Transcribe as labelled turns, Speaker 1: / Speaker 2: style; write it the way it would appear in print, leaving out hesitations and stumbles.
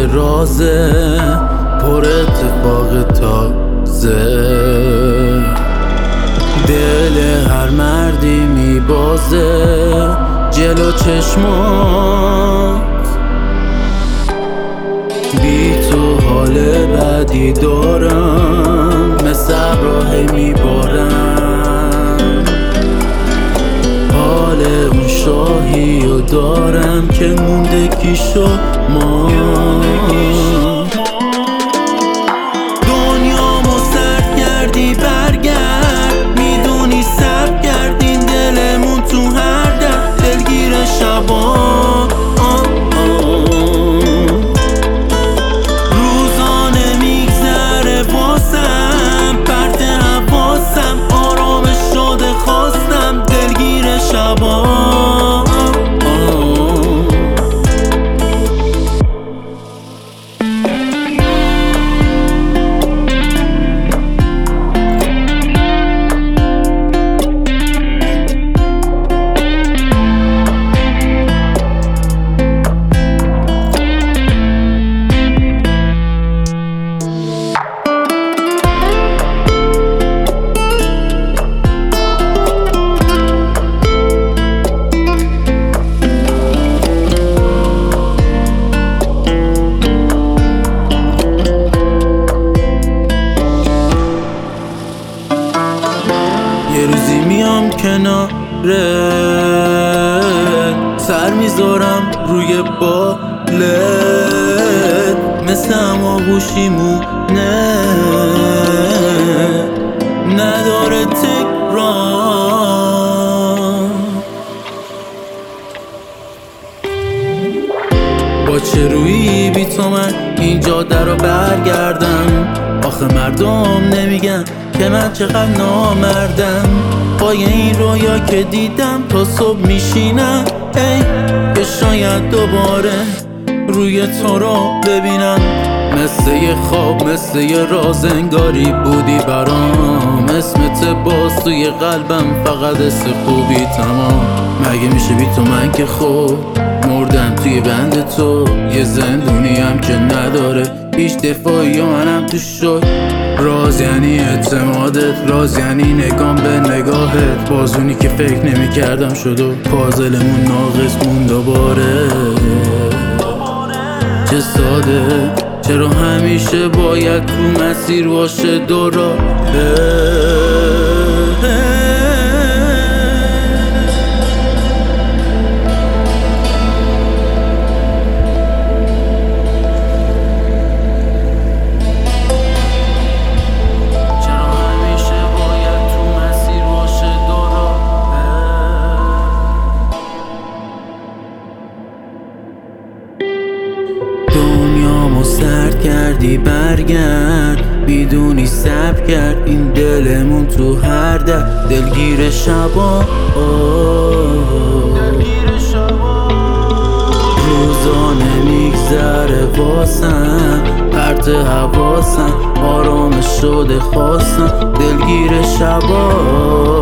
Speaker 1: رازه، پر اتفاق تازه. دل هر مردی میبازه جلو چشمات، بی تو حال بدی دارم، مثل راهی میبارم. حال اون شاهی رو دارم که مونده کی شما. دنیامو سرد کردی برگرد، میدونی سب کردین دلمون تو هر در، دلگیر شبا. روزانه میگذره واسم، پرت حواسم آرامش شده خواستم، دلگیر شبا. یه روزی میام کناره، سر میذارم روی بالت، مثل هماغوشیمونه نداره تکرار. با چه رویی بی تو من این جاده رو برگردم؟ آخه مردم نمیگن که من چقدر نامردم. پای این رویا که دیدم تا صبح میشینم، ای که شاید دوباره روی تو رو ببینم. مثل یه خواب، مثل یه راز، انگاری بودی برام. اسمت باز توی قلبم، فقط حس خوبی تمام. مگه میشه بی تو من که خوب مردم توی بند تو، یه زندونیم که نداره هیچ دفاعی و منم تو شد. راز یعنی اعتمادت، راز یعنی نگام به نگاهت، بازونی که فکر نمی کردم شد و پازلمون ناقص مون دوباره. چه ساده، چرا همیشه باید تو مسیر باشه دوراهه. دنیامو سرد کردی برگرد، بیدونی سب کرد این دلمون تو هر در، دلگیر شبا. روزانه میگذره واسم، پرت حواسم آرامش شده خواستم، دلگیر شبا.